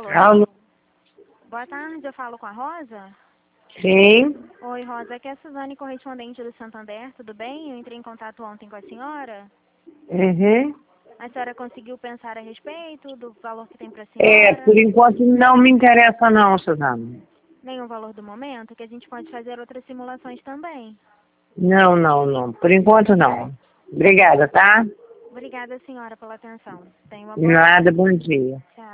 Alô? Alô? Boa tarde, eu falo com a Rosa? Sim? Oi, Rosa, aqui é a Suzane, correspondente do Santander, tudo bem? Eu entrei em contato ontem com a senhora. Uhum. A senhora conseguiu pensar a respeito do valor que tem para a Por senhora? enquanto não me interessa não, Suzana. Nem o valor do momento, que a gente pode fazer outras simulações também. Não. Por enquanto não. Obrigada, tá? Obrigada, senhora, pela atenção. Tenha uma boa tarde. Nada, bom dia. Tchau.